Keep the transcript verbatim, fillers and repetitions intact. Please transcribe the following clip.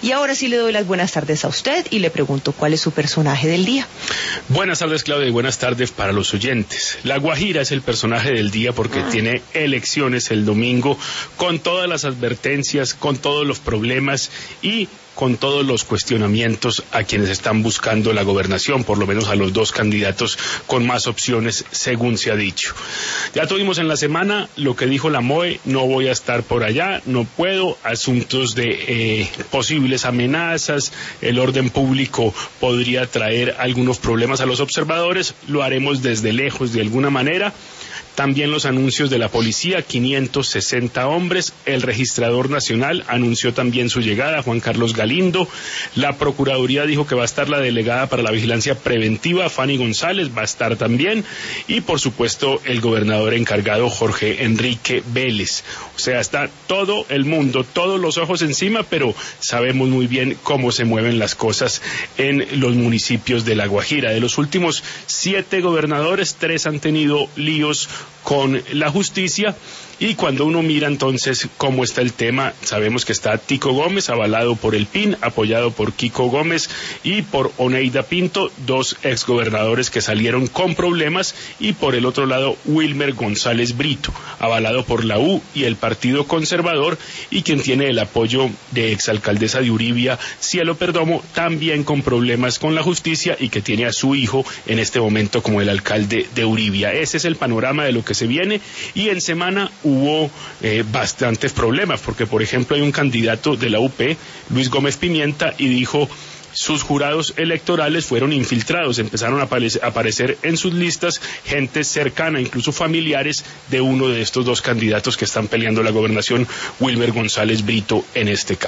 Y ahora sí le doy las buenas tardes a usted y le pregunto cuál es su personaje del día. Buenas tardes, Claudia, y buenas tardes para los oyentes. La Guajira es el personaje del día porque ah. tiene elecciones el domingo, con todas las advertencias, con todos los problemas y con todos los cuestionamientos a quienes están buscando la gobernación, por lo menos a los dos candidatos con más opciones, según se ha dicho. Ya tuvimos en la semana lo que dijo la M O E, no voy a estar por allá, no puedo, asuntos de eh, posibles amenazas, el orden público podría traer algunos problemas a los observadores, lo haremos desde lejos de alguna manera. También los anuncios de la policía, quinientos sesenta hombres, el registrador nacional anunció también su llegada, Juan Carlos Galindo, la Procuraduría dijo que va a estar la delegada para la vigilancia preventiva, Fanny González, va a estar también, y por supuesto el gobernador encargado, Jorge Enrique Vélez. O sea, está todo el mundo, todos los ojos encima, pero sabemos muy bien cómo se mueven las cosas en los municipios de La Guajira. De los últimos siete gobernadores, tres han tenido líos con la justicia, y cuando uno mira entonces cómo está el tema, sabemos que está Tico Gómez, avalado por el P I N, apoyado por Kiko Gómez y por Oneida Pinto, dos exgobernadores que salieron con problemas, y por el otro lado Wilmer González Brito, avalado por la U y el Partido Conservador, y quien tiene el apoyo de exalcaldesa de Uribia, Cielo Perdomo, también con problemas con la justicia y que tiene a su hijo en este momento como el alcalde de Uribia. Ese es el panorama de lo que se viene, y en semana hubo eh, bastantes problemas, porque por ejemplo hay un candidato de la U P, Luis Gómez Pimienta, y dijo sus jurados electorales fueron infiltrados, empezaron a aparecer, a aparecer en sus listas gente cercana, incluso familiares de uno de estos dos candidatos que están peleando la gobernación, Wilmer González Brito en este caso.